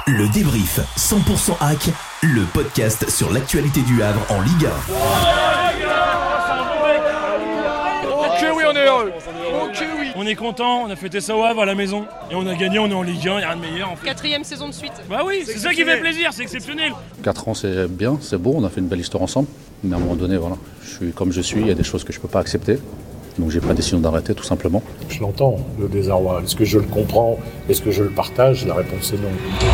Le débrief 100% hack, le podcast sur l'actualité du Havre en Ligue 1. Ok oui, on est heureux. Ok oui. On est content, on a fêté ça au Havre à la maison. Et on a gagné, on est en Ligue 1, il n'y a rien de meilleur en fait. 4e saison de suite. Bah oui, c'est ça qui fait plaisir, c'est exceptionnel. 4 ans c'est bien, c'est beau, on a fait une belle histoire ensemble. Mais à un moment donné, voilà, je suis comme je suis, il y a des choses que je ne peux pas accepter. Donc j'ai pris la décision d'arrêter tout simplement. Je l'entends, le désarroi. Est-ce que je le comprends? Est-ce que je le partage? La réponse est non.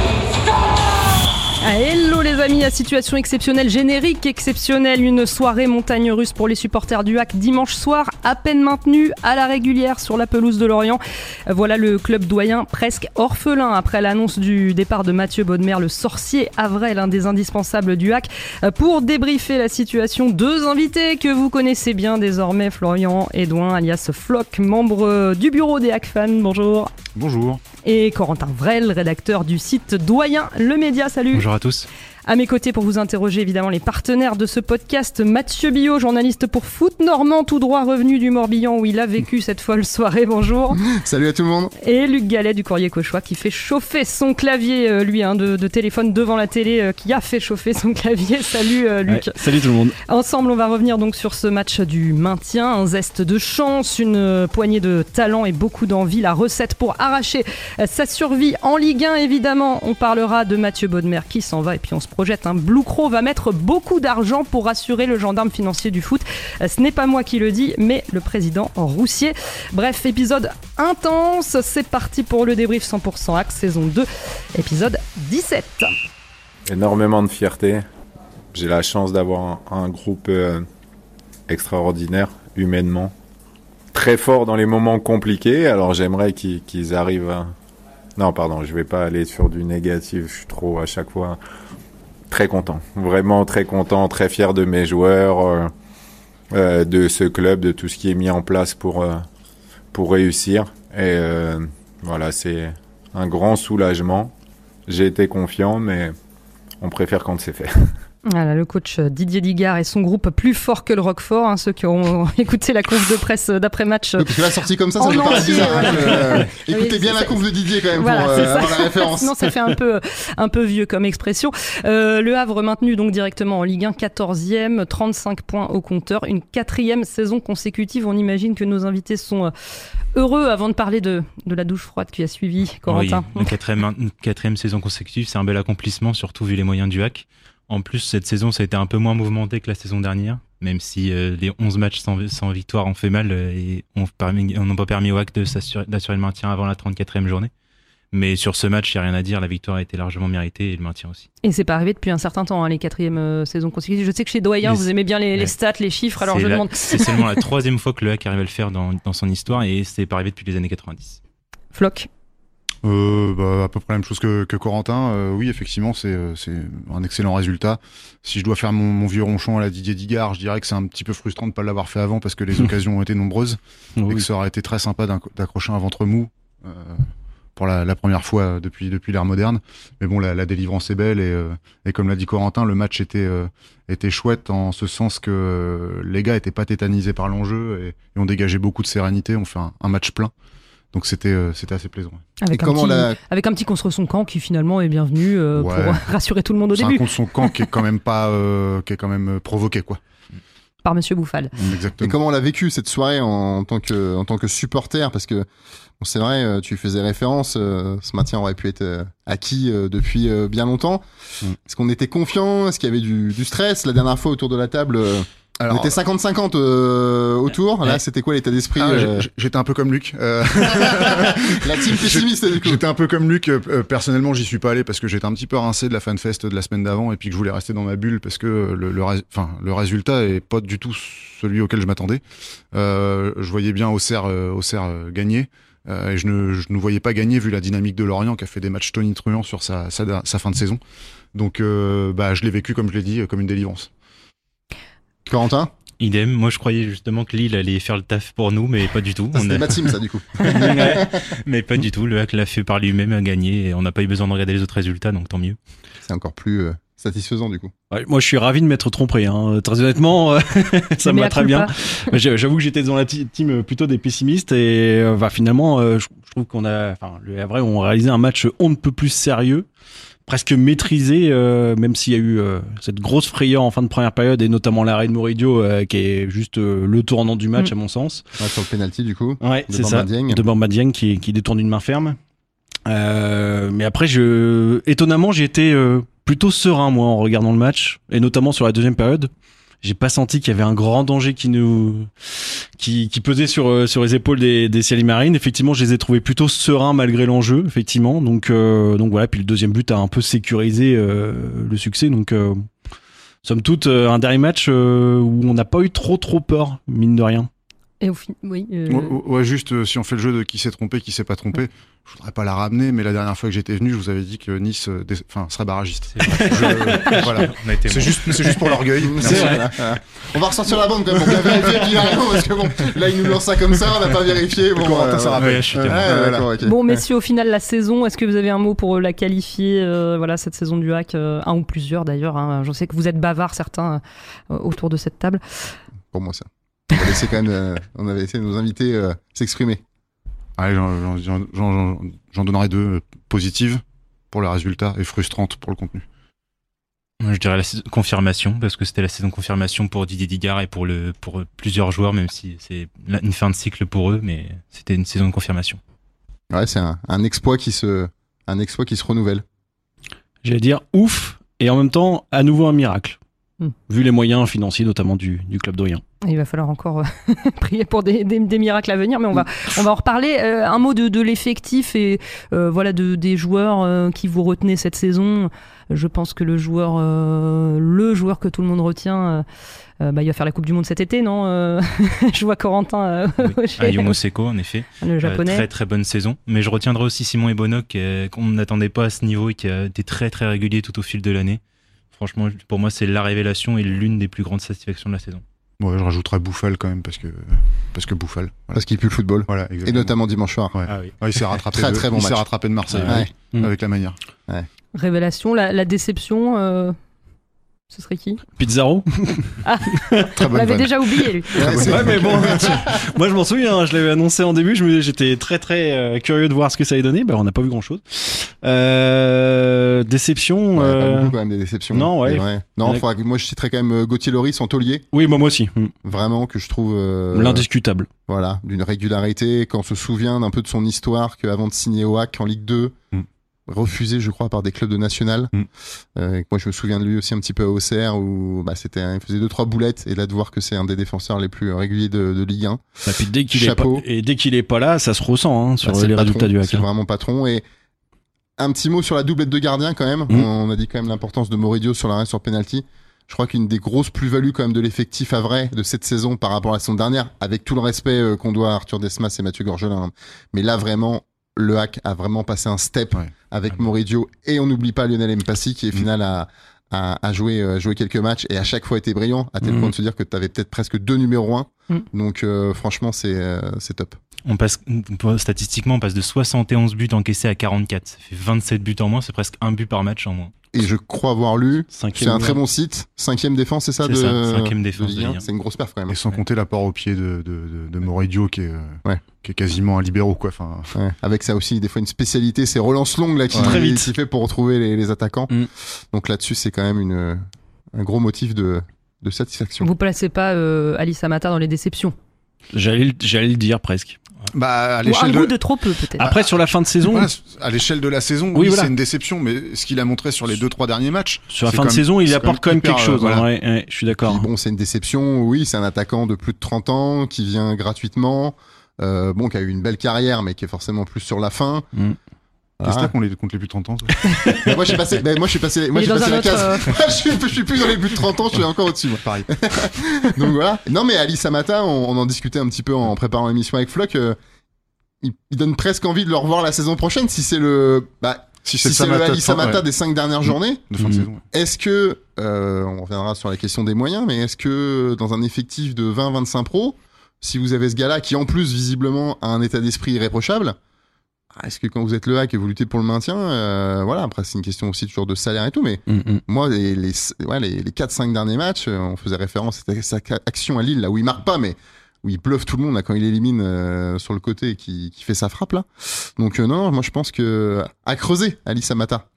Ah, hello les amis, à situation exceptionnelle, générique exceptionnel, une soirée montagne russe pour les supporters du HAC dimanche soir, à peine maintenu à la régulière sur la pelouse de Lorient. Voilà le club doyen presque orphelin après l'annonce du départ de Mathieu Bodmer, le sorcier havrais, l'un des indispensables du HAC. Pour débriefer la situation, deux invités que vous connaissez bien désormais, Florian Edouin alias Flock, membre du bureau des HAC fans, bonjour. Bonjour. Et Corentin Vrel, rédacteur du site Doyen Le Média, salut. Bonjour à tous. À mes côtés pour vous interroger évidemment les partenaires de ce podcast, Mathieu Billot, journaliste pour Foot Normand, tout droit revenu du Morbihan où il a vécu cette folle soirée, bonjour. Salut à tout le monde. Et Luc Gallet du Courrier Cauchois qui fait chauffer son clavier, lui, de téléphone devant la télé, qui a fait chauffer son clavier. Salut Luc. Ouais, salut tout le monde. Ensemble on va revenir donc sur ce match du maintien, un zeste de chance, une poignée de talent et beaucoup d'envie, la recette pour arracher sa survie en Ligue 1 évidemment. On parlera de Mathieu Bodmer qui s'en va et puis on se projette. Blue Crow va mettre beaucoup d'argent pour rassurer le gendarme financier du foot. Ce n'est pas moi qui le dis, mais le président Roussier. Bref, épisode intense. C'est parti pour le débrief 100% Axe, saison 2, épisode 17. Énormément de fierté. J'ai la chance d'avoir un groupe extraordinaire, humainement. Très fort dans les moments compliqués. Alors j'aimerais qu'ils arrivent à... Non, pardon, je vais pas aller sur du négatif. Je suis trop à chaque fois... Très content, vraiment très content, très fier de mes joueurs, de ce club, de tout ce qui est mis en place pour réussir. Et voilà, c'est un grand soulagement. J'ai été confiant, mais on préfère quand c'est fait. Voilà, le coach Didier Digard et son groupe plus fort que le Roquefort, ceux qui ont écouté la conf de presse d'après-match. Donc, la sortie comme ça peut paraître bizarre. Écoutez bien la conf de Didier quand même pour avoir la référence. Sinon, ça fait un peu vieux comme expression. Le Havre maintenu donc directement en Ligue 1, 14e, 35 points au compteur, une 4e saison consécutive. On imagine que nos invités sont heureux avant de parler de la douche froide qui a suivi, Corentin. Oui, une 4e saison consécutive, c'est un bel accomplissement, surtout vu les moyens du HAC. En plus, cette saison, ça a été un peu moins mouvementé que la saison dernière, même si les 11 matchs sans victoire ont fait mal et n'ont pas permis au HAC d'assurer le maintien avant la 34e journée. Mais sur ce match, il n'y a rien à dire, la victoire a été largement méritée et le maintien aussi. Et c'est pas arrivé depuis un certain temps, les 4e saisons consécutives. Je sais que chez Doyen, vous aimez bien les stats, les chiffres, alors je demande... C'est seulement la 3e fois que le HAC arrive à le faire dans son histoire et c'est pas arrivé depuis les années 90. Flock. À peu près la même chose que Corentin. Oui, effectivement, c'est un excellent résultat. Si je dois faire mon vieux ronchon à la Didier Digard, je dirais que c'est un petit peu frustrant de ne pas l'avoir fait avant parce que les occasions ont été nombreuses et que ça aurait été très sympa d'accrocher un ventre mou pour la première fois depuis l'ère moderne. Mais bon, la délivrance est belle et comme l'a dit Corentin, le match était chouette en ce sens que les gars étaient pas tétanisés par l'enjeu et ont dégagé beaucoup de sérénité, ont fait un match plein. Donc c'était assez plaisant. Avec un petit contre son camp qui finalement est bienvenu pour rassurer tout le monde au début. C'est un contre son camp qui est quand même provoqué quoi. Par Monsieur Bouffal. Exactement. Et comment on l'a vécu cette soirée en tant que supporter, parce que c'est vrai, tu faisais référence, ce maintien aurait pu être acquis depuis bien longtemps. Est-ce qu'on était confiant? Est-ce qu'il y avait du stress? La dernière fois autour de la table, on était 50-50 autour. Là, c'était quoi l'état d'esprit? J'étais un peu comme Luc. La team pessimiste, du coup. J'étais un peu comme Luc. Personnellement, j'y suis pas allé parce que j'étais un petit peu rincé de la FanFest de la semaine d'avant et puis que je voulais rester dans ma bulle parce que le résultat est pas du tout celui auquel je m'attendais. Je voyais bien Auxerre gagner. Et je ne voyais pas gagner vu la dynamique de Lorient qui a fait des matchs tonitruants sur sa fin de saison. Donc, je l'ai vécu, comme je l'ai dit, comme une délivrance. Corentin? Idem, moi je croyais justement que Lille allait faire le taf pour nous, mais pas du tout. C'était ma team ça du coup. Mais pas du tout, le HAC l'a fait par lui-même, a gagné et on n'a pas eu besoin de regarder les autres résultats, donc tant mieux. C'est encore plus satisfaisant du coup. Ouais, moi, je suis ravi de m'être trompé. Hein. Très honnêtement, ça me va très bien. J'avoue que j'étais dans la team plutôt des pessimistes et finalement, je trouve le Havre ont réalisé un match on ne peut plus sérieux, presque maîtrisé, même s'il y a eu cette grosse frayeur en fin de première période et notamment l'arrêt de Moridio qui est juste le tournant du match à mon sens. Ouais, sur le penalty du coup. Ouais, c'est ça. De Bamba Dieng qui détourne une main ferme. Mais après, étonnamment, j'ai été plutôt serein moi en regardant le match et notamment sur la deuxième période. J'ai pas senti qu'il y avait un grand danger qui pesait sur les épaules des Cieli Marines. Effectivement, je les ai trouvés plutôt sereins malgré l'enjeu, effectivement. Donc voilà. Puis le deuxième but a un peu sécurisé le succès. Donc somme toute un dernier match où on n'a pas eu trop peur, mine de rien. Et au final, oui. Ouais, juste si on fait le jeu de qui s'est trompé, qui s'est pas trompé, je voudrais pas la ramener, mais la dernière fois que j'étais venu, je vous avais dit que Nice serait barragiste. Voilà. C'est juste pour l'orgueil. On va ressortir la bande quand même pour bien vérifier qu'il a raison, parce que bon, là il nous lance ça comme ça, on n'a pas vérifié. Bon, ça rappelle. Okay. Bon, messieurs, au final, la saison, est-ce que vous avez un mot pour la qualifier, cette saison du HAC, un ou plusieurs d'ailleurs. Hein. Je sais que vous êtes bavards certains autour de cette table. Pour moi, ça. On avait laissé nos invités s'exprimer. Allez, j'en donnerai 2 positives pour le résultat et frustrantes pour le contenu. Je dirais la confirmation, parce que c'était la saison confirmation pour Didier Digard et pour plusieurs joueurs, même si c'est une fin de cycle pour eux, mais c'était une saison de confirmation. Ouais, c'est un exploit qui se renouvelle. J'allais dire ouf, et en même temps, à nouveau un miracle. Vu les moyens financiers notamment du club d'Orient. Il va falloir encore prier pour des miracles à venir, mais on va en reparler. Un mot de l'effectif et des joueurs qui vous retenez cette saison. Je pense que le joueur que tout le monde retient, il va faire la Coupe du Monde cet été, non Je vois Corentin. Ayumu Seko, en effet. Le japonais. Très très bonne saison. Mais je retiendrai aussi Simon Ebonok, qu'on n'attendait pas à ce niveau et qui a été très très régulier tout au fil de l'année. Franchement, pour moi, c'est la révélation et l'une des plus grandes satisfactions de la saison. Ouais, je rajouterais Bouffal quand même parce que Bouffal. Voilà. Parce qu'il pue le football. Voilà, exactement. Et notamment dimanche soir. Ouais. Ah oui. Ouais, il s'est rattrapé. Très bon match. Il s'est rattrapé de Marseille avec la manière. Ouais. Révélation, la déception. Ce serait qui? Pizarro. On l'avait déjà oublié, lui. Ouais, mais bon, moi je m'en souviens, je l'avais annoncé en début, j'étais très très curieux de voir ce que ça allait donner. On n'a pas vu grand chose. Déception. Pas beaucoup quand même des déceptions. Non, ouais. Non, moi je citerais quand même Gauthier Loris en taulier. Oui, moi aussi. Vraiment que je trouve. L'indiscutable. Voilà, d'une régularité. Quand on se souvient d'un peu de son histoire, qu'avant de signer au HAC en Ligue 2. Refusé, je crois, par des clubs de national. Moi, je me souviens de lui aussi un petit peu à Auxerre où il faisait 2-3 boulettes, et là de voir que c'est un des défenseurs les plus réguliers de Ligue 1. Puis dès qu'il est pas là, ça se ressent sur les résultats du HAC. C'est vraiment patron. Et un petit mot sur la doublette de gardien quand même. On a dit quand même l'importance de Moridio sur l'arrêt sur penalty. Je crois qu'une des grosses plus-values quand même de l'effectif havrais de cette saison par rapport à la saison dernière, avec tout le respect qu'on doit à Arthur Desmas et Mathieu Gorgelin, mais là vraiment le HAC a vraiment passé un step avec Moridio, et on n'oublie pas Lionel Mpassi qui est final à jouer quelques matchs et à chaque fois était brillant, à tel point de se dire que tu avais peut-être presque 2 numéros 1. Donc franchement c'est top. Statistiquement, on passe de 71 buts encaissés à 44. Ça fait 27 buts en moins, c'est presque un but par match en moins. Et je crois avoir lu, c'est un très bon site, 5e défense, c'est ça? 5e défense de Ligue 1. C'est une grosse perf quand même. Et sans compter l'apport au pied de Moridio qui est quasiment un libéro, quoi. Avec ça aussi, des fois une spécialité, c'est relance longue là qui fait pour retrouver les attaquants. Donc là-dessus, c'est quand même un gros motif de satisfaction. Vous placez pas Alice Amata dans les déceptions? J'allais le dire presque. À l'échelle de trop peu peut-être. Après sur la fin de saison, à l'échelle de la saison, c'est une déception, mais ce qu'il a montré sur les 2-3 derniers matchs, sur la fin de saison, il apporte quand même quelque chose. Je suis d'accord. Puis bon, c'est une déception. Oui, c'est un attaquant de plus de 30 ans qui vient gratuitement, qui a eu une belle carrière, mais qui est forcément plus sur la fin. Qu'est-ce qu'on les compte les plus de 30 ans? Moi, je suis passé la case. Je suis plus dans les plus de 30 ans, je suis encore au-dessus, moi. Pareil. Donc voilà. Non, mais Alice Amata, on en discutait un petit peu en préparant l'émission avec Flock. Il donne presque envie de le revoir la saison prochaine si c'est le Alice Amata des 5 dernières journées. De fin de saison. Est-ce que, on reviendra sur la question des moyens, mais est-ce que dans un effectif de 20-25 pros, si vous avez ce gars-là qui en plus visiblement a un état d'esprit irréprochable, est-ce que quand vous êtes le HAC et vous luttez pour le maintien, voilà, après c'est une question aussi toujours de salaire et tout, mais moi les 4-5 derniers matchs, on faisait référence à cette action à Lille là où il marque pas, mais où il bluffe tout le monde là quand il élimine sur le côté et qui fait sa frappe là. Donc non, moi je pense que à creuser Ali Samata.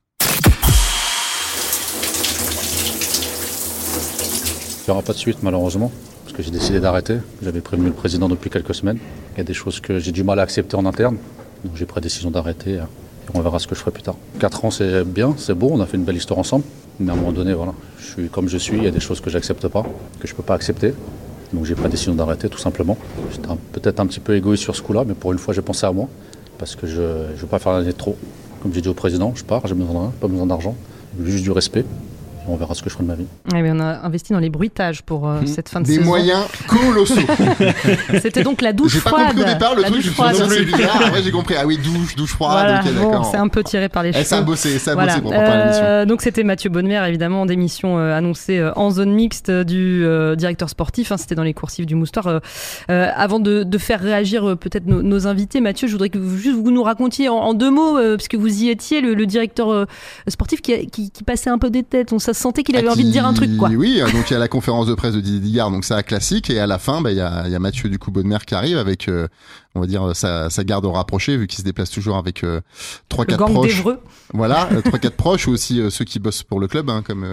Il n'y aura pas de suite malheureusement, parce que j'ai décidé d'arrêter. J'avais prévenu le président depuis quelques semaines. Il y a des choses que j'ai du mal à accepter en interne. Donc j'ai pris la décision d'arrêter et on verra ce que je ferai plus tard. 4 ans c'est bien, c'est beau, on a fait une belle histoire ensemble. Mais à un moment donné, voilà, je suis comme je suis, il y a des choses que j'accepte pas, que je peux pas accepter. Donc j'ai pris la décision d'arrêter tout simplement. J'étais peut-être un petit peu égoïste sur ce coup-là, mais pour une fois j'ai pensé à moi. Parce que je ne veux pas faire l'année de trop. Comme j'ai dit au président, je pars, j'ai besoin de rien, pas besoin d'argent, juste du respect. On verra ce que je ferai de ma vie. Eh bien, on a investi dans les bruitages pour cette fin de saison. Des moyens colossaux. C'était donc la douche froide. J'ai pas compris au départ le truc, je me suis dit c'est bizarre. Après j'ai compris, ah oui, douche froide, voilà, ok, d'accord. Bon, c'est un peu tiré par les cheveux. Ça a bossé pour préparer l'émission. Donc c'était Mathieu Bonnemer, évidemment, d'émission annoncée en zone mixte du directeur sportif. C'était dans les coursives du Moustoir. Avant de faire réagir peut-être nos invités, Mathieu, je voudrais que vous nous racontiez en 2 mots, parce que vous y étiez, le directeur sportif qui passait un peu des têtes. Ça se sentait qu'il avait envie de dire un truc, quoi. Oui, donc il y a la conférence de presse de Didier Digard, donc ça classique, et à la fin, il y a Mathieu Bonnemer qui arrive avec, on va dire, sa garde rapprochée, vu qu'il se déplace toujours avec 3-4 proches. D'Evreux. Voilà, 3-4 proches, ou aussi ceux qui bossent pour le club,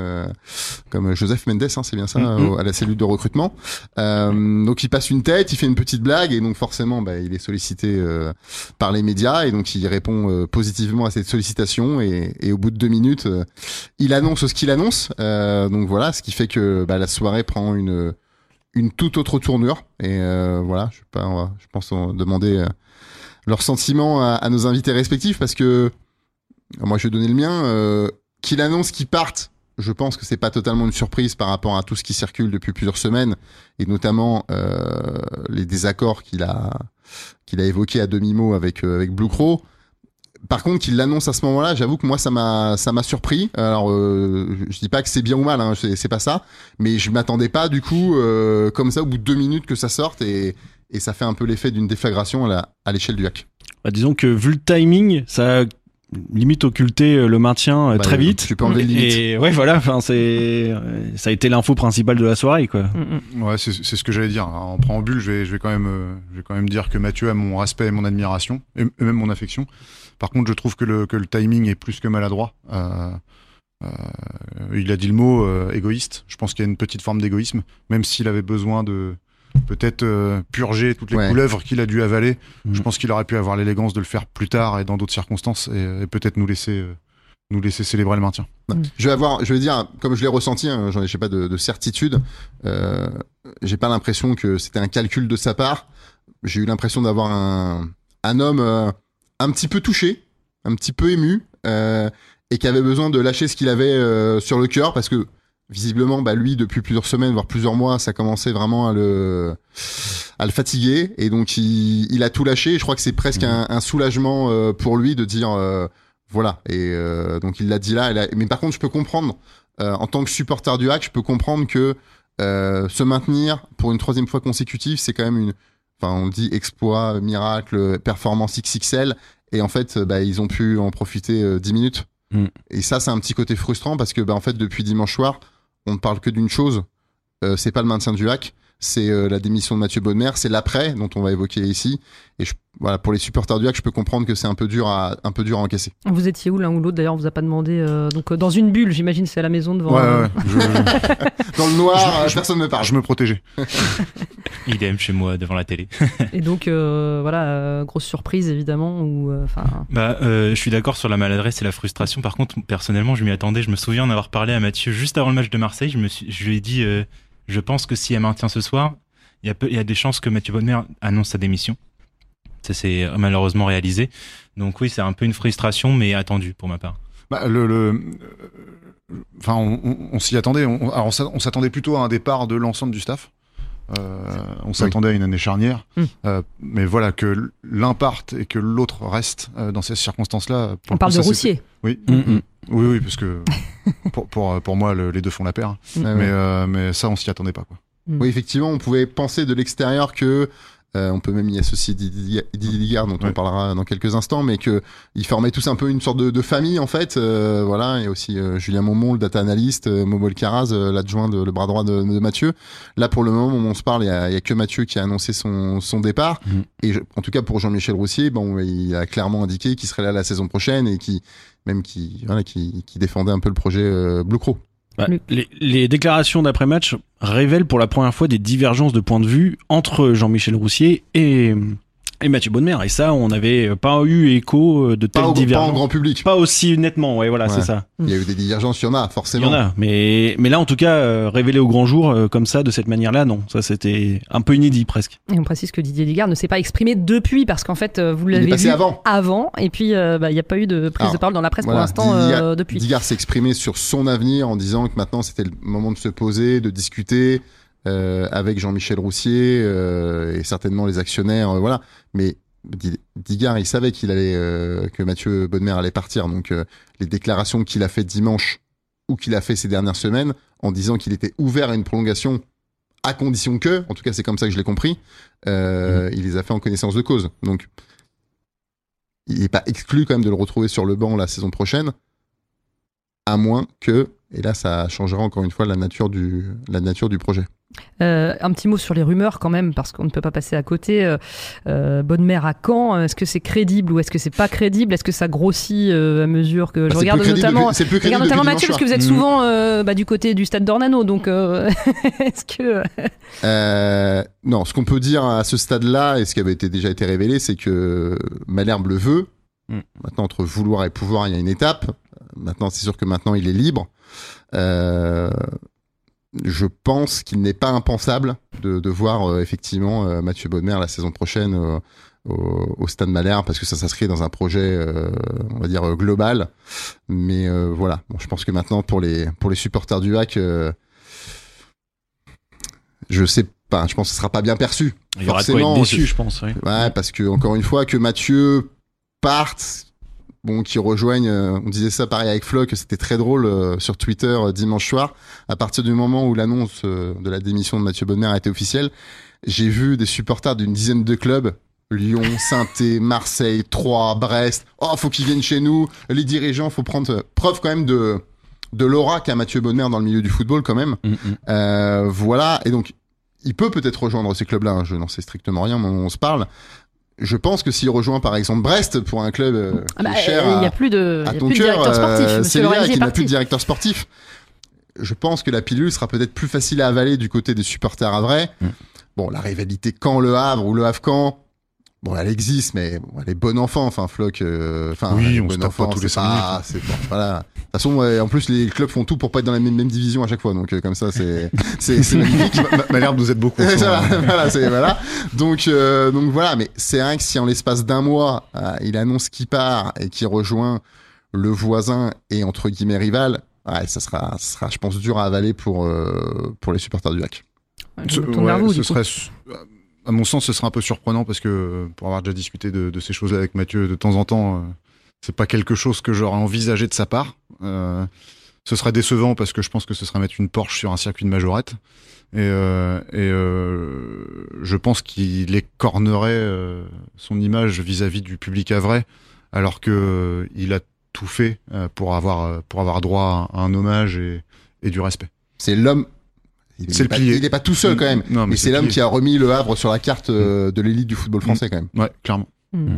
comme Joseph Mendes, c'est bien ça, à la cellule de recrutement. Donc il passe une tête, il fait une petite blague, et donc forcément, il est sollicité par les médias, et donc il répond positivement à cette sollicitation, et au bout de 2 minutes, il annonce ce qu'il annonce. Donc voilà, ce qui fait que la soirée prend une toute autre tournure. Et voilà, je pense demander leurs sentiments à nos invités respectifs, parce que moi je vais donner le mien. Qu'il annonce qu'ils partent, je pense que c'est pas totalement une surprise par rapport à tout ce qui circule depuis plusieurs semaines, et notamment les désaccords qu'il a évoqués à demi-mot avec Blue Crow. Par contre, qu'il l'annonce à ce moment-là, j'avoue que moi ça m'a surpris. Alors je dis pas que c'est bien ou mal, c'est pas ça, mais je m'attendais pas du coup comme ça au bout de 2 minutes que ça sorte, et ça fait un peu l'effet d'une déflagration à l'échelle du HAC. Disons que vu le timing, ça a limite occulté le maintien très vite. Tu peux enlever le limite. Et ouais, voilà, ça a été l'info principale de la soirée, quoi. Ouais, c'est ce que j'allais dire. En préambule, je vais quand même dire que Mathieu a mon respect et mon admiration, et même mon affection. Par contre, je trouve que le timing est plus que maladroit. Il a dit le mot égoïste. Je pense qu'il y a une petite forme d'égoïsme, même s'il avait besoin de peut-être purger toutes les couleuvres qu'il a dû avaler. Je pense qu'il aurait pu avoir l'élégance de le faire plus tard et dans d'autres circonstances, et peut-être nous laisser célébrer le maintien. Je vais dire, comme je l'ai ressenti, j'ai pas de certitude. J'ai pas l'impression que c'était un calcul de sa part. J'ai eu l'impression d'avoir un homme un petit peu touché, un petit peu ému, et qui avait besoin de lâcher ce qu'il avait sur le cœur, parce que visiblement, lui, depuis plusieurs semaines, voire plusieurs mois, ça commençait vraiment à le fatiguer, et donc il a tout lâché. Et je crois que c'est presque un soulagement pour lui de dire voilà. Et donc il l'a dit là. Mais par contre, je peux comprendre en tant que supporter du HAC, je peux comprendre que se maintenir pour une 3e fois consécutive, c'est quand même on dit exploit, miracle, performance XXL, et en fait, ils ont pu en profiter 10 minutes. Et ça, c'est un petit côté frustrant, parce que en fait, depuis dimanche soir, on ne parle que d'une chose, c'est pas le maintien du HAC, c'est la démission de Mathieu Bonnemer, c'est l'après dont on va évoquer ici. Et voilà, pour les supporters du HAC, je peux comprendre que c'est un peu dur à encaisser. Vous étiez où l'un ou l'autre? D'ailleurs, on vous a pas demandé. Donc dans une bulle, j'imagine, c'est à la maison devant. Ouais. Dans le noir, personne ne me parle. Je me protégeais. Idem chez moi devant la télé. Et donc voilà, grosse surprise évidemment. Je suis d'accord sur la maladresse et la frustration. Par contre, personnellement, je m'y attendais. Je me souviens en avoir parlé à Mathieu juste avant le match de Marseille. Je lui ai dit, je pense que si elle maintient ce soir, il y a des chances que Mathieu Bonnemer annonce sa démission. Ça s'est malheureusement réalisé. Donc oui, c'est un peu une frustration, mais attendue pour ma part. On s'y attendait. On s'attendait plutôt à un départ de l'ensemble du staff. On s'attendait à une année charnière. Mais voilà, que l'un parte et que l'autre reste dans ces circonstances-là. On parle de Roussier. Oui. Oui, parce que pour moi, les deux font la paire. Mais ça, on s'y attendait pas, quoi. Oui, effectivement, on pouvait penser de l'extérieur que On peut même y associer Didier Ligard, dont on parlera dans quelques instants, mais que ils formaient tous un peu une sorte de famille en fait. Voilà, et aussi Julien Momont, le data analyst, Momo Elkaraz, l'adjoint le bras droit de Mathieu. Là, pour le moment où on se parle, il y a que Mathieu qui a annoncé son départ. Et en tout cas pour Jean-Michel Roussier, bon, il a clairement indiqué qu'il serait là la saison prochaine et qui défendait un peu le projet Blue Crow. Bah, les déclarations d'après-match révèlent pour la première fois des divergences de points de vue entre Jean-Michel Roussier et Mathieu Bonnemer. Et ça, on n'avait pas eu écho de telles divergences. Pas en grand public. Pas aussi nettement, c'est ça. Il y a eu des divergences, il y en a, forcément. Il y en a, mais là, en tout cas, révélé au grand jour, comme ça, de cette manière-là, non. Ça, c'était un peu inédit, presque. Et on précise que Didier Ligard ne s'est pas exprimé depuis, parce qu'en fait, vous l'avez vu avant. Et puis, il n'y a pas eu de prise de parole dans la presse pour l'instant depuis. Ligard s'est exprimé sur son avenir en disant que maintenant, c'était le moment de se poser, de discuter avec Jean-Michel Roussier et certainement les actionnaires, voilà. Mais Digard, il savait que Mathieu Bonnemer allait partir. Donc, les déclarations qu'il a fait dimanche ou qu'il a fait ces dernières semaines en disant qu'il était ouvert à une prolongation à condition que, en tout cas, c'est comme ça que je l'ai compris, il les a fait en connaissance de cause. Donc, il n'est pas exclu quand même de le retrouver sur le banc la saison prochaine, à moins que, et là, ça changera encore une fois la nature du projet. Un petit mot sur les rumeurs quand même, parce qu'on ne peut pas passer à côté. Bonnemer à Caen, est-ce que c'est crédible ou est-ce que c'est pas crédible? Est-ce que ça grossit à mesure que je regarde notamment Mathieu, parce que vous êtes souvent du côté du stade d'Ornano, donc est-ce que non, ce qu'on peut dire à ce stade-là et ce qui avait déjà été révélé, c'est que Malherbe le veut. Maintenant, entre vouloir et pouvoir, il y a une étape. Maintenant, c'est sûr que maintenant il est libre. Je pense qu'il n'est pas impensable de voir effectivement Mathieu Bonnemer la saison prochaine au Stade Malherbe, parce que ça s'inscrit dans un projet, on va dire, global. Mais voilà, bon, je pense que maintenant pour les supporters du HAC, je sais pas, je pense que ce sera pas bien perçu. Il y aura de quoi être déçu, je pense. Oui. Ouais, parce que encore une fois, que Mathieu parte. Bon, qui rejoignent, on disait ça pareil avec Flo, que c'était très drôle sur Twitter dimanche soir. À partir du moment où l'annonce de la démission de Mathieu Bonnemer a été officielle, j'ai vu des supporters d'une dizaine de clubs, Lyon, Saint-Étienne, Marseille, Troyes, Brest. Oh, faut qu'ils viennent chez nous. Les dirigeants, faut prendre preuve quand même de l'aura qu'a Mathieu Bonnemer dans le milieu du football quand même. Voilà. Et donc, il peut peut-être rejoindre ces clubs-là. Je n'en sais strictement rien, mais on se parle. Je pense que s'il rejoint par exemple Brest pour un club qui est cher à ton cœur, c'est Léa qui n'a plus de directeur sportif. Je pense que la pilule sera peut-être plus facile à avaler du côté des supporters havrais. Bon, la rivalité Caen-Le Havre ou Le Havre-Caen, bon, elle existe, mais bon, elle est bon enfant. Enfin, Floc, oui, on se tape pas tous les 5 minutes. Bon, voilà. De toute façon, en plus, les clubs font tout pour pas être dans la même division à chaque fois. Donc, comme ça, c'est magnifique. Malherbe nous aide beaucoup. Voilà. Donc voilà. Mais c'est vrai que si en l'espace d'un mois, il annonce qu'il part et qu'il rejoint le voisin et entre guillemets rival, ouais, ça sera, je pense, dur à avaler pour les supporters du HAC. À mon sens, ce serait un peu surprenant parce que pour avoir déjà discuté de ces choses-là avec Mathieu de temps en temps, c'est pas quelque chose que j'aurais envisagé de sa part. Ce serait décevant parce que je pense que ce serait mettre une Porsche sur un circuit de majorette. Et je pense qu'il écornerait son image vis-à-vis du public havrais, alors que il a tout fait pour avoir droit à un hommage et du respect. C'est l'homme. Il n'est pas tout seul quand même. Non, mais c'est l'homme qui a remis le Havre sur la carte de l'élite du football français quand même. Ouais, clairement.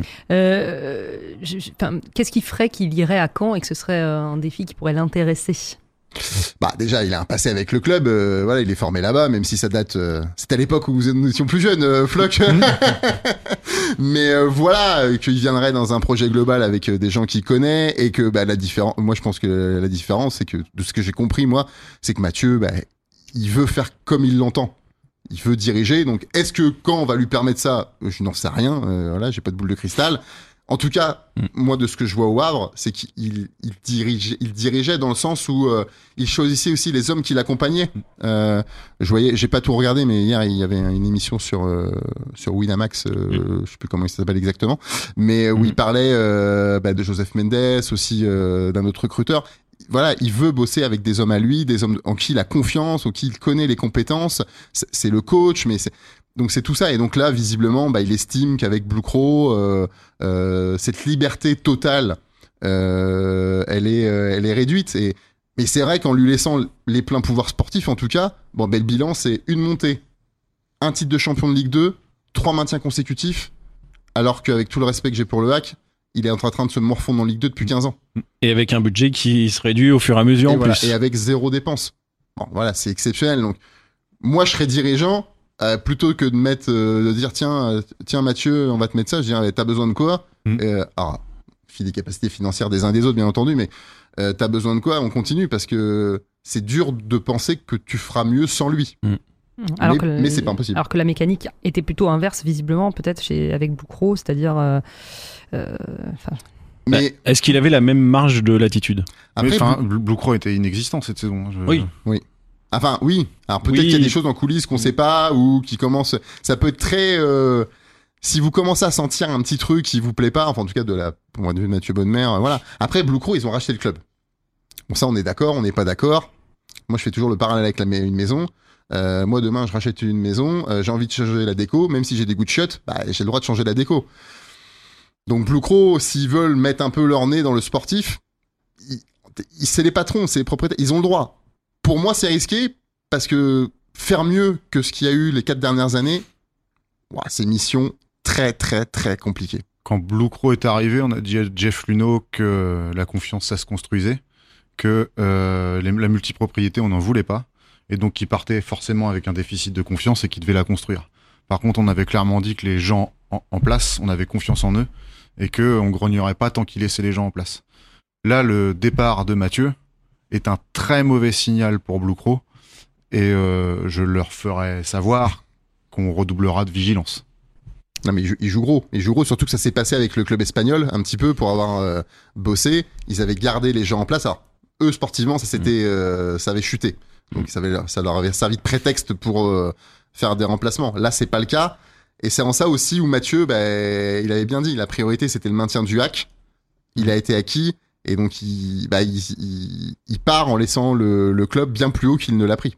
Qu'est-ce qui ferait qu'il irait à Caen et que ce serait un défi qui pourrait l'intéresser? Bah déjà, il a un passé avec le club. Voilà, il est formé là-bas, même si ça date. C'était à l'époque où nous étions plus jeunes, Floc. Mais voilà, qu'il viendrait dans un projet global avec des gens qu'il connaît et que la différence. Moi, je pense que la différence, c'est que de ce que j'ai compris, moi, c'est que Mathieu, il veut faire comme il l'entend. Il veut diriger. Donc, est-ce que quand on va lui permettre ça, je n'en sais rien. Voilà, j'ai pas de boule de cristal. En tout cas, moi, de ce que je vois au Havre, c'est qu'il dirigeait dans le sens où il choisissait aussi les hommes qui l'accompagnaient. Je voyais, j'ai pas tout regardé, mais hier il y avait une émission sur Winamax, je sais plus comment il s'appelle exactement, mais où il parlait de Joseph Mendes, aussi d'un autre recruteur. Voilà, il veut bosser avec des hommes à lui, des hommes en qui il a confiance, en qui il connaît les compétences. C'est le coach, mais Donc c'est tout ça. Et donc là, visiblement, il estime qu'avec Blue Crow, cette liberté totale, elle est réduite. Mais c'est vrai qu'en lui laissant les pleins pouvoirs sportifs, en tout cas, le bilan, c'est une montée, un titre de champion de Ligue 2, 3 maintiens consécutifs, alors qu'avec tout le respect que j'ai pour le HAC, il est en train de se morfondre en Ligue 2 depuis 15 ans. Et avec un budget qui se réduit au fur et à mesure plus. Et avec 0 dépenses. Bon, voilà, c'est exceptionnel. Donc, moi, je serais dirigeant, plutôt que de dire tiens Mathieu, on va te mettre ça, je dirais t'as besoin de quoi alors, fil des capacités financières des uns et des autres, bien entendu, mais t'as besoin de quoi, on continue, parce que c'est dur de penser que tu feras mieux sans lui. Mais c'est pas impossible. Alors que la mécanique était plutôt inverse, visiblement, peut-être avec Blue Crow, c'est-à-dire... Mais est-ce qu'il avait la même marge de latitude? Après, Blue Crow était inexistant cette saison. Oui. Enfin, oui. Alors peut-être qu'il y a des choses en coulisses qu'on sait pas, ou qui commencent... Ça peut être très... Si vous commencez à sentir un petit truc qui vous plaît pas, enfin en tout cas pour moi de vue de Mathieu Bonnemer, voilà. Après, Blue Crow, ils ont racheté le club. Bon, ça, on est d'accord, on n'est pas d'accord. Moi, je fais toujours le parallèle avec une maison. Moi, demain, je rachète une maison, j'ai envie de changer la déco, même si j'ai des goûts de chiottes, j'ai le droit de changer la déco. Donc Blue Crow, s'ils veulent mettre un peu leur nez dans le sportif, c'est les patrons, c'est les propriétaires, ils ont le droit. Pour moi, c'est risqué, parce que faire mieux que ce qu'il y a eu les 4 dernières années, c'est une mission très, très, très compliquée. Quand Blue Crow est arrivé, on a dit à Jeff Luneau que la confiance, ça se construisait, que la multipropriété, on n'en voulait pas, et donc qu'il partait forcément avec un déficit de confiance et qu'il devait la construire. Par contre, on avait clairement dit que les gens en place, on avait confiance en eux, et qu'on grognerait pas tant qu'ils laissaient les gens en place. Là, le départ de Mathieu est un très mauvais signal pour Blue Crow, et je leur ferai savoir qu'on redoublera de vigilance. Non, mais ils jouent gros. Ils jouent gros, surtout que ça s'est passé avec le club espagnol, un petit peu, pour avoir bossé. Ils avaient gardé les gens en place. Alors, eux, sportivement, ça avait chuté. Donc, ça leur avait servi de prétexte pour faire des remplacements. Là, c'est pas le cas. Et c'est en ça aussi où Mathieu, il avait bien dit, la priorité, c'était le maintien du HAC. Il a été acquis. Et donc, il part en laissant le club bien plus haut qu'il ne l'a pris.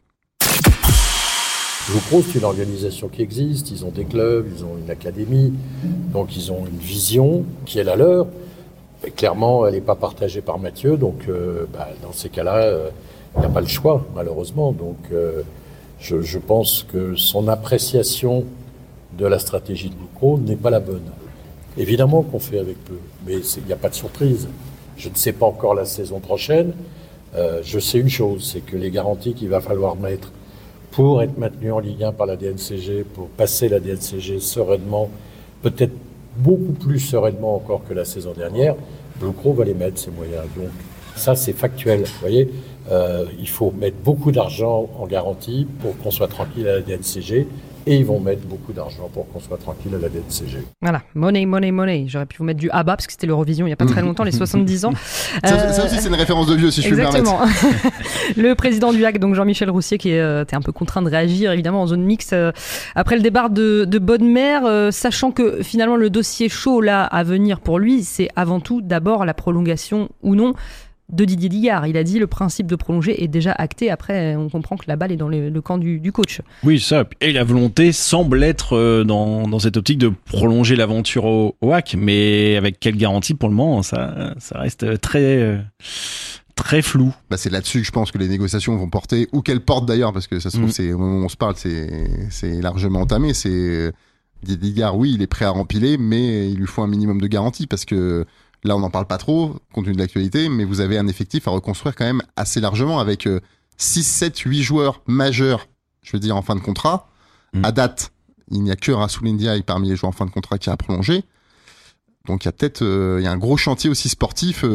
Blue Crow, c'est une organisation qui existe, ils ont des clubs, ils ont une académie, donc ils ont une vision qui est la leur. Mais clairement, elle n'est pas partagée par Mathieu, donc dans ces cas-là, il n'y a pas le choix, malheureusement. Donc je pense que son appréciation de la stratégie de Blue Crow n'est pas la bonne. Évidemment qu'on fait avec peu, mais il n'y a pas de surprise. Je ne sais pas encore la saison prochaine. Je sais une chose, c'est que les garanties qu'il va falloir mettre pour être maintenu en Ligue 1 par la DNCG, pour passer la DNCG sereinement, peut-être beaucoup plus sereinement encore que la saison dernière, Blue Crow va les mettre, ces moyens. Donc ça, c'est factuel. Vous voyez, il faut mettre beaucoup d'argent en garantie pour qu'on soit tranquille à la DNCG. Et ils vont mettre beaucoup d'argent pour qu'on soit tranquille à la DNCG. Voilà, money. J'aurais pu vous mettre du ABBA parce que c'était l'Eurovision il n'y a pas très longtemps, les 70 ans. Ça aussi, c'est une référence de vieux, si je puis me permettre. Le président du HAC, donc Jean-Michel Roussier, qui était un peu contraint de réagir, évidemment, en zone mixte, après le départ de Bodmer, sachant que finalement, le dossier chaud là à venir pour lui, c'est avant tout d'abord la prolongation ou non de Didier Digard. Il a dit le principe de prolonger est déjà acté. Après, on comprend que la balle est dans le camp du coach. Oui, ça. Et la volonté semble être dans cette optique de prolonger l'aventure au HAC. Mais avec quelle garantie pour le moment, ça reste très flou. C'est là-dessus que je pense que les négociations vont porter, ou qu'elles portent d'ailleurs, parce que ça se trouve, au moment où on se parle, c'est largement entamé. Didier Digard, oui, il est prêt à rempiler, mais il lui faut un minimum de garantie, parce que là, on n'en parle pas trop, compte tenu de l'actualité, mais vous avez un effectif à reconstruire quand même assez largement, avec 6, 7, 8 joueurs majeurs, je veux dire, en fin de contrat. À date, il n'y a que Rassoul Ndiaye parmi les joueurs en fin de contrat qui a prolongé. Donc il y a peut-être un gros chantier aussi sportif qui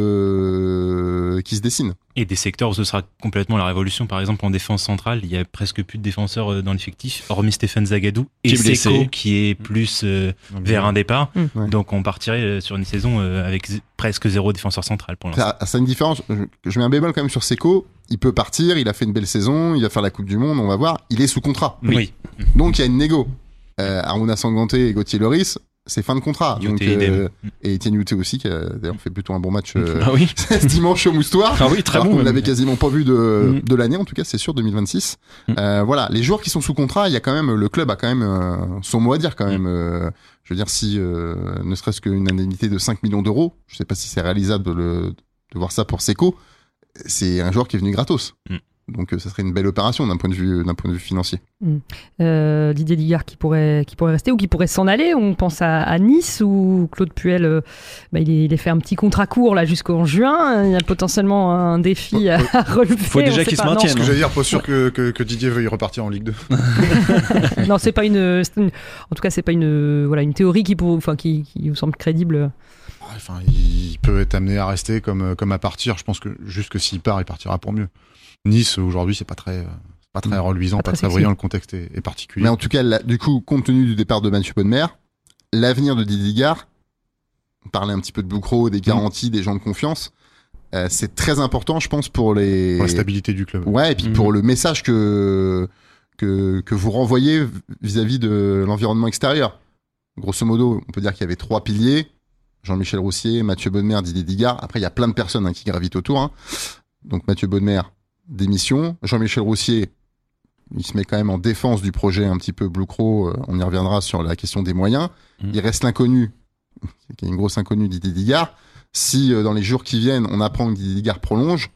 se dessine. Et des secteurs où ce sera complètement la révolution. Par exemple, en défense centrale, il y a presque plus de défenseurs dans l'effectif, hormis Stéphane Zagadou et Seko qui est plus vers un départ. Donc on partirait sur une saison avec presque 0 défenseur central pour l'instant. Ça a une différence. Je mets un bémol quand même sur Seko. Il peut partir, il a fait une belle saison, il va faire la Coupe du Monde, on va voir. Il est sous contrat. Oui. Donc il y a une négo. Aruna Sanganté et Gauthier Loris, c'est fin de contrat. Donc, et Etienne Youté aussi, qui a d'ailleurs fait plutôt un bon match ce dimanche au Moustoir. Ah oui, très bon. On l'avait quasiment pas vu de l'année, en tout cas, c'est sûr, 2026. Voilà, les joueurs qui sont sous contrat, il y a quand même, le club a quand même son mot à dire quand même. Je veux dire, si ne serait-ce qu'une indemnité de 5 millions d'euros, je sais pas si c'est réalisable de voir ça pour Seco, c'est un joueur qui est venu gratos. Donc ça serait une belle opération d'un point de vue financier. Didier Digard qui pourrait rester ou qui pourrait s'en aller. On pense à Nice où Claude Puel il est fait un petit contrat court là jusqu'en juin. Il y a potentiellement un défi à relever. Il faut déjà qu'il se maintienne. Ce que j'allais dire, pas sûr que Didier veuille repartir en Ligue 2. Non, c'est pas en tout cas c'est pas une théorie qui vous semble crédible. Enfin, il peut être amené à rester comme à partir. Je pense que juste que s'il part, il partira pour mieux. Nice aujourd'hui, c'est pas très reluisant, pas très brillant. Le contexte est particulier. Mais en tout cas, du coup, compte tenu du départ de Mathieu Bodmer, l'avenir de Didier Digard, on parlait un petit peu de Boucro, des garanties, des gens de confiance. C'est très important, je pense, pour la stabilité du club. Ouais, et puis pour le message que vous renvoyez vis-à-vis de l'environnement extérieur. Grosso modo, on peut dire qu'il y avait 3 piliers. Jean-Michel Roussier, Mathieu Bodmer, Didier Digard. Après, il y a plein de personnes qui gravitent autour. Donc Mathieu Bodmer, démission. Jean-Michel Roussier, il se met quand même en défense du projet un petit peu Blue Crow. On y reviendra sur la question des moyens. Il reste l'inconnu, qui est une grosse inconnue, Didier Digard. Si dans les jours qui viennent, on apprend que Didier Digard prolonge,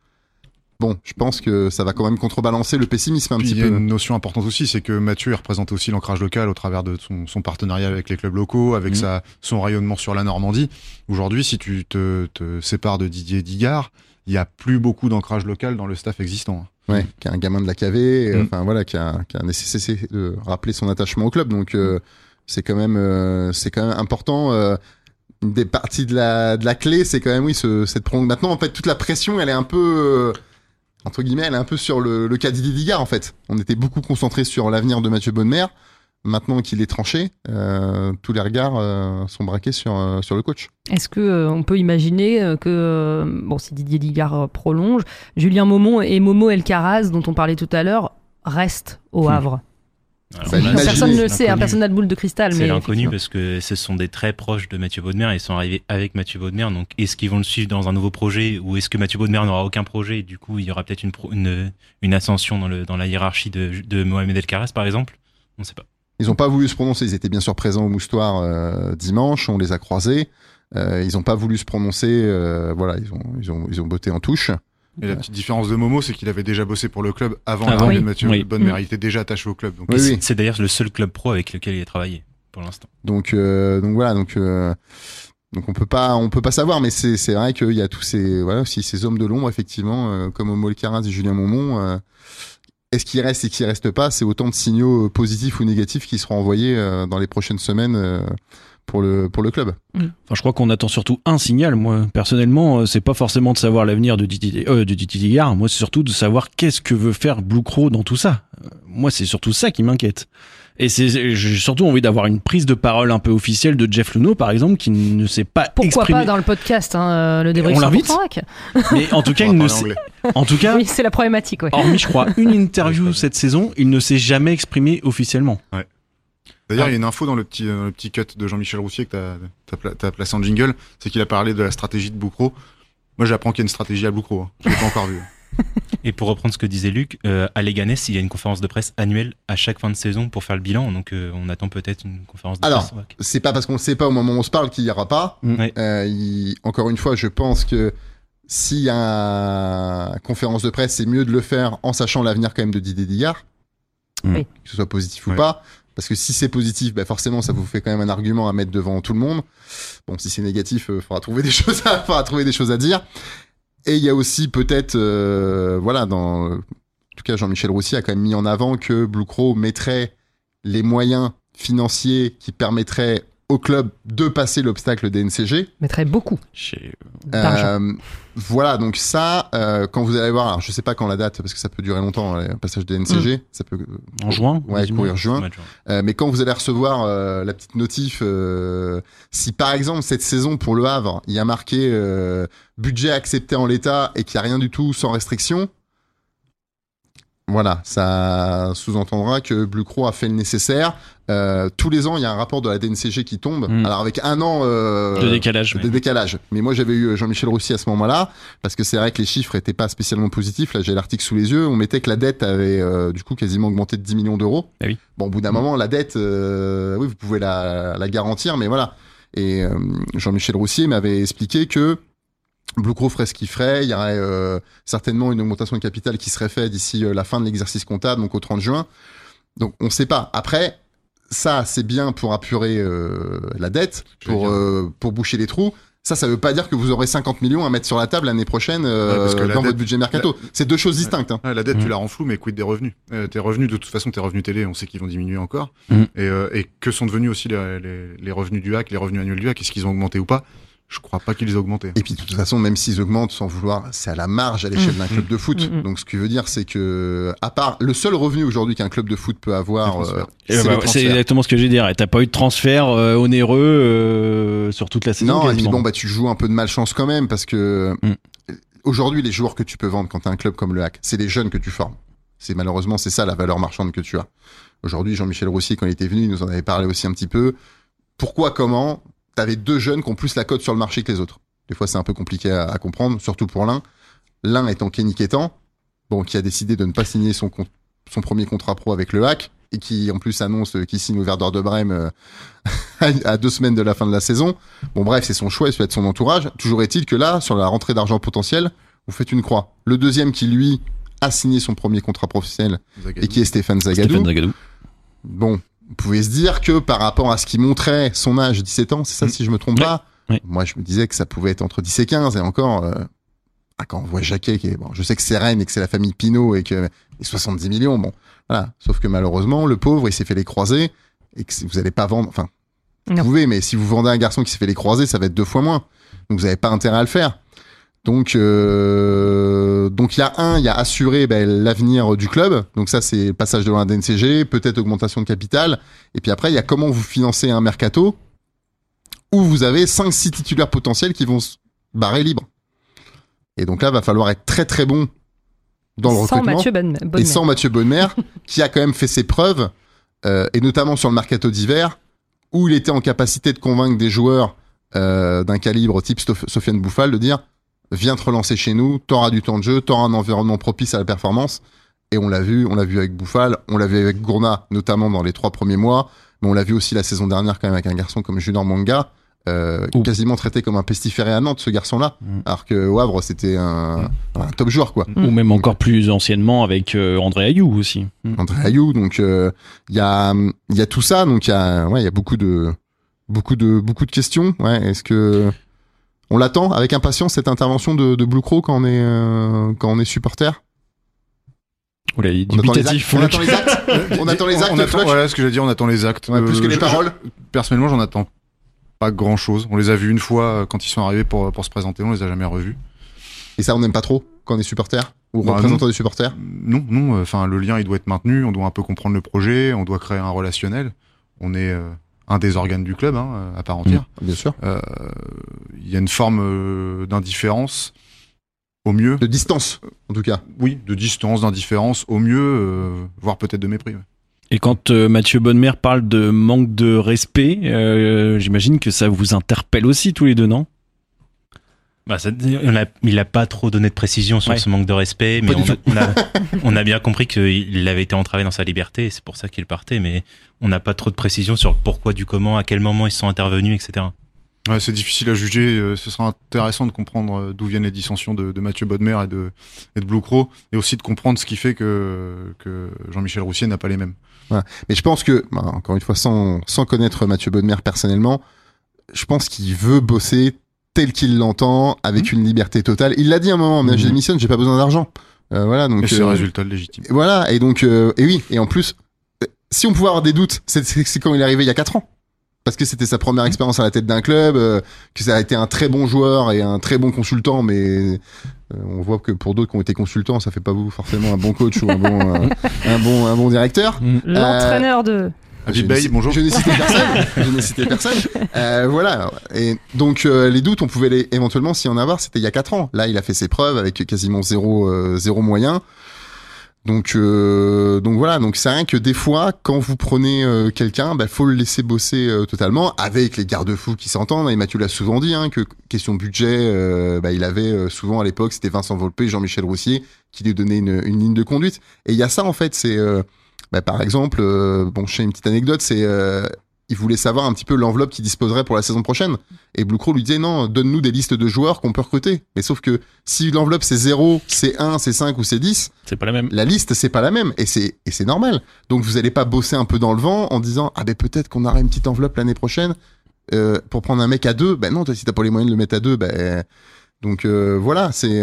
bon, je pense que ça va quand même contrebalancer le pessimisme un petit peu. Il y a une notion importante aussi, c'est que Mathieu il représente aussi l'ancrage local au travers de son partenariat avec les clubs locaux, avec son rayonnement sur la Normandie. Aujourd'hui, si tu te sépares de Didier Digard, il y a plus beaucoup d'ancrage local dans le staff existant. Ouais, qui est un gamin de la KV, enfin voilà, qui a nécessité de rappeler son attachement au club. Donc c'est quand même important. Une des parties de la clé, c'est quand même cette prolongation. Maintenant, en fait, toute la pression, elle est un peu entre guillemets, elle est un peu sur le cas Didier Digard en fait. On était beaucoup concentré sur l'avenir de Mathieu Bodmer. Maintenant qu'il est tranché, tous les regards sont braqués sur le coach. Est-ce que on peut imaginer que si Didier Digard prolonge, Julien Maumont et Momo Elkaraz, dont on parlait tout à l'heure, restent au Havre? Alors, personne ne le sait, personne n'a de boule de cristal. C'est l'inconnu parce que ce sont des très proches de Mathieu Bodmer. Ils sont arrivés avec Mathieu Bodmer. Donc, est-ce qu'ils vont le suivre dans un nouveau projet ou est-ce que Mathieu Bodmer n'aura aucun projet et du coup, il y aura peut-être une ascension dans la hiérarchie de Mohamed Elkaraz, par exemple? On ne sait pas. Ils n'ont pas voulu se prononcer. Ils étaient bien sûr présents au Moustoir dimanche. On les a croisés. Ils n'ont pas voulu se prononcer. Voilà, ils ont botté en touche. Et la petite différence de Momo, c'est qu'il avait déjà bossé pour le club avant l'arrivée de Mathieu Bodmer. Il était déjà attaché au club. Donc c'est d'ailleurs le seul club pro avec lequel il a travaillé pour l'instant. Donc voilà. Donc on peut pas savoir. Mais c'est vrai qu'il y a tous ces hommes de l'ombre effectivement, comme Momo Elkaraz et Julien Maumont. Est-ce qu'il reste et qu'il reste pas? C'est autant de signaux positifs ou négatifs qui seront envoyés dans les prochaines semaines pour le club. Enfin, je crois qu'on attend surtout un signal. Moi, personnellement, c'est pas forcément de savoir l'avenir de Didier Digard. Moi, c'est surtout de savoir qu'est-ce que veut faire Blue Crow dans tout ça. Moi, c'est surtout ça qui m'inquiète. Et j'ai surtout envie d'avoir une prise de parole un peu officielle de Jeff Luneau, par exemple, qui ne s'est pas exprimé. Pourquoi pas dans le podcast, le débrief? On l'invite. Mais en tout cas, oui, c'est la problématique. Ouais. Hormis, je crois, une interview cette saison, il ne s'est jamais exprimé officiellement. Ouais. D'ailleurs, il y a une info dans le petit cut de Jean-Michel Roussier que t'as placé en jingle, c'est qu'il a parlé de la stratégie de Blue Crow. Moi, j'apprends qu'il y a une stratégie à Blue Crow. Je l'ai pas encore vu. Et pour reprendre ce que disait Luc, à Leganés, il y a une conférence de presse annuelle à chaque fin de saison pour faire le bilan. Donc, on attend peut-être une conférence de presse. Alors, c'est pas parce qu'on ne sait pas au moment où on se parle qu'il y aura pas. Encore une fois, je pense que s'il y a une conférence de presse, c'est mieux de le faire en sachant l'avenir quand même de Didier Digard. Que ce soit positif ou pas. Parce que si c'est positif, forcément, ça vous fait quand même un argument à mettre devant tout le monde. Bon, si c'est négatif, faudra trouver des choses à dire. Et il y a aussi peut-être, en tout cas, Jean-Michel Roussier a quand même mis en avant que Blue Crow mettrait les moyens financiers qui permettraient au club de passer l'obstacle des NCG. Mettrait beaucoup. Voilà, donc ça, quand vous allez voir, alors je sais pas quand la date, parce que ça peut durer longtemps, le passage des NCG, ça peut... En juin? Ouais, courir juin. Mais quand vous allez recevoir la petite notif, si par exemple cette saison pour Le Havre, il y a marqué budget accepté en l'état et qu'il n'y a rien du tout sans restriction, Voilà, ça sous-entendra que Blue Crow a fait le nécessaire. Tous les ans, il y a un rapport de la DNCG qui tombe. Alors avec un an de décalage. Mais moi, j'avais eu Jean-Michel Roussy à ce moment-là, parce que c'est vrai que les chiffres étaient pas spécialement positifs. Là, j'ai l'article sous les yeux. On mettait que la dette avait du coup quasiment augmenté de 10 millions d'euros. Ah oui. Bon, au bout d'un moment, la dette, oui, vous pouvez la garantir, mais voilà. Et Jean-Michel Roussy m'avait expliqué que Blue Crow ferait ce qu'il ferait, il y aurait certainement une augmentation de capital qui serait faite d'ici la fin de l'exercice comptable, donc au 30 juin. Donc on ne sait pas. Après, ça c'est bien pour apurer la dette, pour boucher les trous. Ça veut pas dire que vous aurez 50 millions à mettre sur la table l'année prochaine dans votre budget mercato. C'est deux choses distinctes. Hein. La dette, tu la rends floue, mais quid des revenus. Tes revenus, de toute façon, tes revenus télé, on sait qu'ils vont diminuer encore. Et que sont devenus aussi les revenus du HAC, les revenus annuels du HAC, est-ce qu'ils ont augmenté ou pas? Je crois pas qu'ils aient augmenté. Et puis de toute façon, même s'ils augmentent sans vouloir, c'est à la marge à l'échelle d'un club de foot. Donc ce qui veut dire, c'est que à part le seul revenu aujourd'hui qu'un club de foot peut avoir, c'est exactement ce que je vais dire. T'as pas eu de transfert onéreux sur toute la saison. Non, quasiment. et puis bon, tu joues un peu de malchance quand même parce que aujourd'hui, les joueurs que tu peux vendre quand t'as un club comme le HAC, c'est les jeunes que tu formes. Malheureusement, c'est ça la valeur marchande que tu as. Aujourd'hui, Jean-Michel Roussy, quand il était venu, il nous en avait parlé aussi un petit peu. Pourquoi, comment t'avais deux jeunes qui ont plus la cote sur le marché que les autres. Des fois, c'est un peu compliqué à comprendre, surtout pour l'un. L'un étant Kenny Kétan, qui a décidé de ne pas signer son premier contrat pro avec le HAC, et qui, en plus, annonce qu'il signe au Werder de Brême à 2 semaines de la fin de la saison. Bon, bref, c'est son choix et celui de son entourage. Toujours est-il que là, sur la rentrée d'argent potentielle, vous faites une croix. Le deuxième qui, lui, a signé son premier contrat professionnel, et qui est Stéphane Zagadou. Bon, vous pouvez se dire que par rapport à ce qui montrait son âge, 17 ans, c'est ça si je me trompe pas. Moi, je me disais que ça pouvait être entre 10 et 15. Et encore, quand on voit Jacquet, je sais que c'est Rennes et que c'est la famille Pinault et que les 70 millions, bon, voilà. Sauf que malheureusement, le pauvre, il s'est fait les croisés et que vous allez pas vendre, enfin, vous pouvez, mais si vous vendez un garçon qui s'est fait les croisés, ça va être 2 fois moins. Donc, vous avez pas intérêt à le faire. Donc il y a assurer l'avenir du club. Donc ça, c'est passage de la DNCG, peut-être augmentation de capital. Et puis après, il y a comment vous financez un mercato où vous avez 5-6 titulaires potentiels qui vont se barrer libres. Et donc là, va falloir être très très bon dans le recrutement. Et sans Mathieu Bonnemer, qui a quand même fait ses preuves, et notamment sur le mercato d'hiver, où il était en capacité de convaincre des joueurs d'un calibre type Sofiane Bouffal de dire: viens te relancer chez nous, t'auras du temps de jeu, t'auras un environnement propice à la performance. Et on l'a vu avec Bouffal, on l'a vu avec Gourna, notamment dans les 3 premiers mois, mais on l'a vu aussi la saison dernière quand même avec un garçon comme Junior Manga, quasiment traité comme un pestiféré à Nantes, ce garçon-là, alors que au Havre, c'était un top joueur, quoi. Ou même encore plus anciennement avec André Ayou aussi. André Ayou, donc il y a tout ça, donc il y a beaucoup de questions. Ouais, est-ce que on l'attend avec impatience, cette intervention de Blue Crow quand on est supporter? On attend les actes. On attend les actes. Voilà ce que j'allais dire, on attend les actes. Plus que les paroles. Personnellement, j'en attends pas grand chose. On les a vus une fois quand ils sont arrivés pour se présenter, on les a jamais revus. Et ça, on n'aime pas trop quand on est supporter ou représentant des supporters? Non. Enfin, le lien, il doit être maintenu. On doit un peu comprendre le projet. On doit créer un relationnel. On est un des organes du club, à part entière. Bien sûr. Il y a une forme d'indifférence, au mieux. De distance, en tout cas. Oui, de distance, d'indifférence, au mieux, voire peut-être de mépris. Ouais. Et quand Mathieu Bonnemer parle de manque de respect, j'imagine que ça vous interpelle aussi tous les deux, non? Il n'a pas trop donné de précision sur ce manque de respect, mais on a bien compris qu'il avait été entravé dans sa liberté, et c'est pour ça qu'il partait, mais on n'a pas trop de précision sur le pourquoi du comment, à quel moment ils sont intervenus, etc. Ouais, c'est difficile à juger. Ce sera intéressant de comprendre d'où viennent les dissensions de Mathieu Bonnemer et de Blue Crow, et aussi de comprendre ce qui fait que Jean-Michel Roussy n'a pas les mêmes. Ouais. Mais je pense que, encore une fois, sans connaître Mathieu Bonnemer personnellement, je pense qu'il veut bosser tel qu'il l'entend, avec une liberté totale. Il l'a dit à un moment, mais je démissionne, j'ai pas besoin d'argent. Voilà, donc. Et c'est un résultat légitime. Voilà, et donc, et oui, et en plus, si on pouvait avoir des doutes, c'est quand il est arrivé il y a 4 ans. Parce que c'était sa première expérience à la tête d'un club, que ça a été un très bon joueur et un très bon consultant, mais on voit que pour d'autres qui ont été consultants, ça fait pas vous forcément un bon coach ou un bon directeur. L'entraîneur de bonjour. Je n'ai cité personne. Voilà. Et donc, les doutes, on pouvait éventuellement s'y en avoir, c'était il y a 4 ans. Là, il a fait ses preuves avec quasiment zéro moyen. Donc voilà, donc c'est rien que des fois, quand vous prenez quelqu'un, faut le laisser bosser totalement, avec les garde-fous qui s'entendent. Et Mathieu l'a souvent dit, que question budget, il avait souvent à l'époque, c'était Vincent Volpe, Jean-Michel Roussier, qui lui donnait une ligne de conduite. Et il y a ça en fait, c'est par exemple, je fais une petite anecdote, c'est il voulait savoir un petit peu l'enveloppe qu'il disposerait pour la saison prochaine. Et Blue Crow lui disait non, donne-nous des listes de joueurs qu'on peut recruter. Mais sauf que si l'enveloppe c'est 0, c'est 1, c'est 5 ou c'est 10, c'est pas la même. La liste c'est pas la même et c'est normal. Donc vous allez pas bosser un peu dans le vent en disant peut-être qu'on aura une petite enveloppe l'année prochaine pour prendre un mec à 2. Ben non, si t'as pas les moyens de le mettre à 2, donc voilà, c'est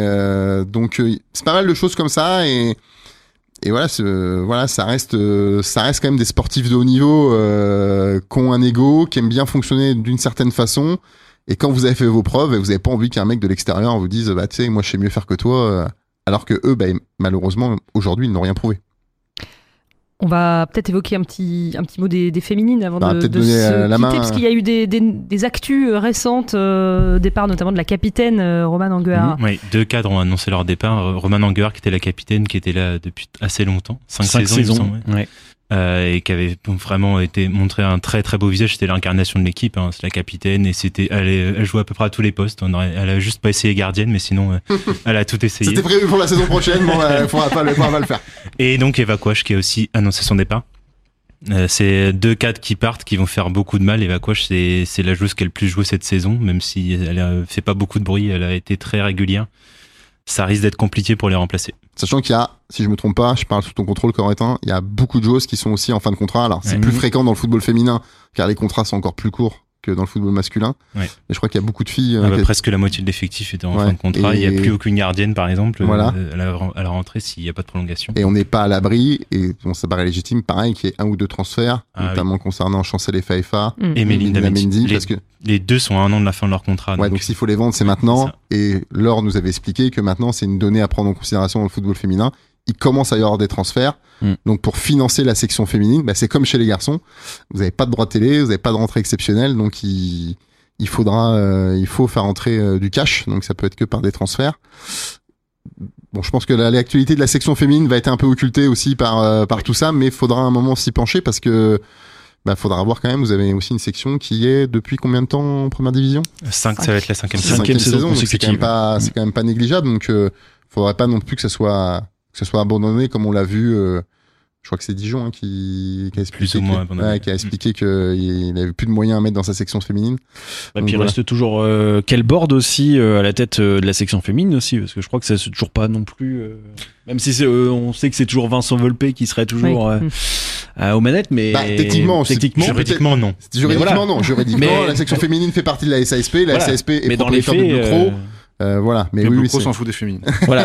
pas mal de choses comme ça et voilà, ça reste quand même des sportifs de haut niveau qui ont un ego, qui aiment bien fonctionner d'une certaine façon. Et quand vous avez fait vos preuves, vous avez pas envie qu'un mec de l'extérieur vous dise, tu sais, moi je sais mieux faire que toi, alors que eux, malheureusement, aujourd'hui, ils n'ont rien prouvé. On va peut-être évoquer un petit mot des féminines avant de se donner la main, quitter, parce qu'il y a eu des actus récentes, départ notamment de la capitaine Romane Anguera. Oui, 2 cadres ont annoncé leur départ. Romane Anguera, qui était la capitaine, qui était là depuis assez longtemps, 5 saisons. Ouais. Et qui avait vraiment été montré un très très beau visage. C'était l'incarnation de l'équipe, c'est la capitaine, et elle jouait à peu près à tous les postes. Elle a juste pas essayé gardienne, mais sinon elle a tout essayé. C'était prévu pour la saison prochaine, il faudra pas le faire. Et donc Eva Quach qui a aussi annoncé son départ. C'est 2 cadres qui partent, qui vont faire beaucoup de mal. Eva Quach, c'est la joueuse qui a le plus joué cette saison, même si elle fait pas beaucoup de bruit, elle a été très régulière. Ça risque d'être compliqué pour les remplacer. Sachant qu'il y a, si je me trompe pas, je parle sous ton contrôle, Corentin, il y a beaucoup de joueuses qui sont aussi en fin de contrat. Alors c'est plus fréquent dans le football féminin, car les contrats sont encore plus courts que dans le football masculin. Ouais. Mais je crois qu'il y a beaucoup de filles. Presque la moitié de l'effectif était en fin de contrat. Il n'y a plus aucune gardienne, par exemple, à la rentrée s'il n'y a pas de prolongation. Et on n'est pas à l'abri, et ça paraît légitime, pareil, qu'il y ait 1 ou 2 transferts, notamment concernant Chancel et Faifa et Melinda Mendy. Parce que les deux sont à 1 an de la fin de leur contrat. Donc s'il faut les vendre, c'est maintenant. Et Laure nous avait expliqué que maintenant, c'est une donnée à prendre en considération dans le football féminin. Il commence à y avoir des transferts. Donc pour financer la section féminine, c'est comme chez les garçons. Vous n'avez pas de droit de télé, vous n'avez pas de rentrée exceptionnelle, donc il faut faire entrer du cash. Donc ça peut être que par des transferts. Bon, je pense que l'actualité de la section féminine va être un peu occultée aussi par tout ça, mais il faudra un moment s'y pencher parce que faudra voir quand même. Vous avez aussi une section qui est depuis combien de temps en première division? 5, ça va être la 5e saison. C'est quand même pas négligeable. Donc faudrait pas non plus que ça soit abandonné comme on l'a vu. Je crois que c'est Dijon qui a expliqué qu'il n'avait plus de moyens à mettre dans sa section féminine. Et puis il reste toujours Kell Borde aussi à la tête de la section féminine aussi, parce que je crois que c'est toujours pas non plus. Même si on sait que c'est toujours Vincent Volpe qui serait toujours aux manettes, mais juridiquement non. Juridiquement non. Juridiquement, la section féminine fait partie de la SASP. La SASP est propriétaire de Blue Crow. Voilà. Mais Blue Crow s'en fout des féminines. Voilà.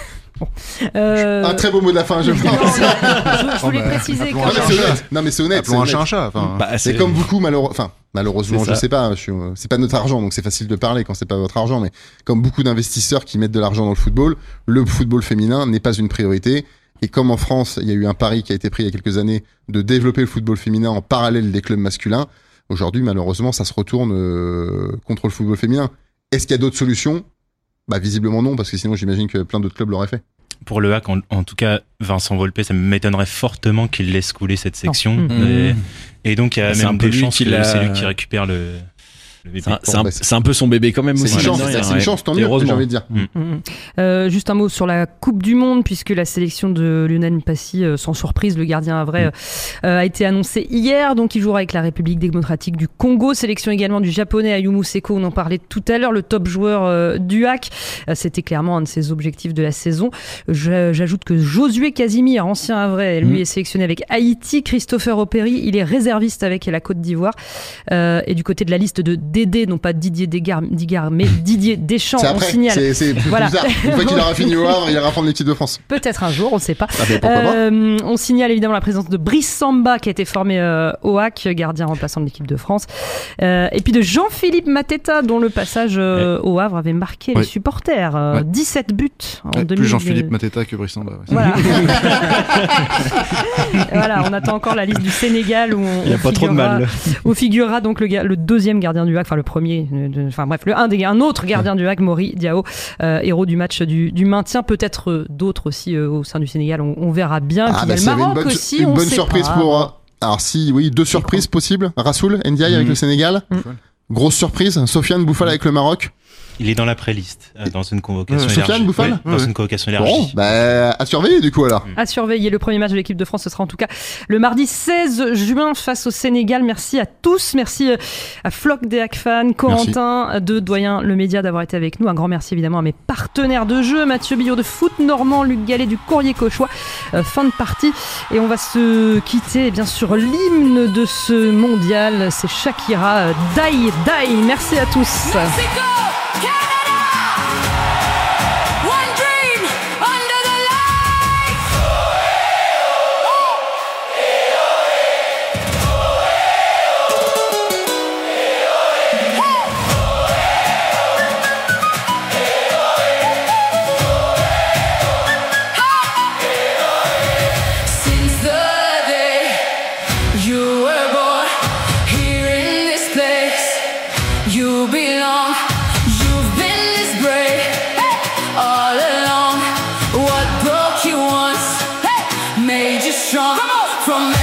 Un très beau mot de la fin, je pense. Je voulais préciser Non mais c'est honnête. Appelons un chat un chat. C'est comme beaucoup malheureusement, je sais pas, c'est pas notre argent, donc c'est facile de parler quand c'est pas votre argent, mais comme beaucoup d'investisseurs qui mettent de l'argent dans le football féminin n'est pas une priorité. Et comme en France, il y a eu un pari qui a été pris il y a quelques années de développer le football féminin en parallèle des clubs masculins, aujourd'hui malheureusement ça se retourne contre le football féminin. Est-ce qu'il y a d'autres solutions? Visiblement non, parce que sinon j'imagine que plein d'autres clubs l'auraient fait. Pour le HAC, en tout cas, Vincent Volpe, ça m'étonnerait fortement qu'il laisse couler cette section. Et donc, il y a même des chances que c'est lui qui récupère le bébé. C'est un peu son bébé quand même aussi. C'est une chance, tant mieux, j'ai envie de dire. Juste un mot sur la Coupe du Monde, puisque la sélection de Lionel Mpassi, sans surprise, le gardien vrai, a été annoncée hier. Donc il jouera avec la République démocratique du Congo. Sélection également du japonais Ayumu Seko, on en parlait tout à l'heure, le top joueur du HAC. C'était clairement un de ses objectifs de la saison. J'ajoute que Josué Casimir, ancien Havrais, lui est sélectionné avec Haïti. Christopher Opéry, il est réserviste avec la Côte d'Ivoire. Et du côté de la liste de Dédé, non pas Didier Digard, mais Didier Deschamps, on signale. C'est voilà. Bizarre. Une fois qu'il aura fini au Havre, il ira prendre l'équipe de France. Peut-être un jour, on ne sait pas. Pas. On signale évidemment la présence de Brice Samba qui a été formé au HAC, gardien remplaçant de l'équipe de France. Et puis de Jean-Philippe Mateta, dont le passage au Havre avait marqué les supporters. 17 buts en 2000. Plus Jean-Philippe Mateta que Brice Samba. Voilà. Voilà, on attend encore la liste du Sénégal où il n'y a pas trop de mal. Où figurera donc le deuxième gardien du HAC, Hack, enfin le premier, un autre gardien du Hack, Mori Diao, héros du match du maintien, peut-être d'autres aussi au sein du Sénégal, on verra bien. Puis il y a le Maroc aussi, une on bonne sait surprise pas. pour... Alors si, oui, 2 surprises possibles. Rassoul, Ndiaye avec le Sénégal. Grosse surprise, Sofiane Bouffal avec le Maroc. Il est dans la pré-liste, dans une convocation Sofiane élargie. Bouffal Dans une convocation élargie. Bon, bah, à surveiller du coup alors. À surveiller, le premier match de l'équipe de France, ce sera en tout cas le mardi 16 juin face au Sénégal. Merci à tous, merci à Floc des Hack fans, Corentin de Doyen le Média d'avoir été avec nous. Un grand merci évidemment à mes partenaires de jeu, Mathieu Billot de Foot Normand, Luc Gallet du Courrier Cauchois. Fin de partie et on va se quitter bien sûr l'hymne de ce mondial, c'est Shakira, Die Die. Merci à tous. From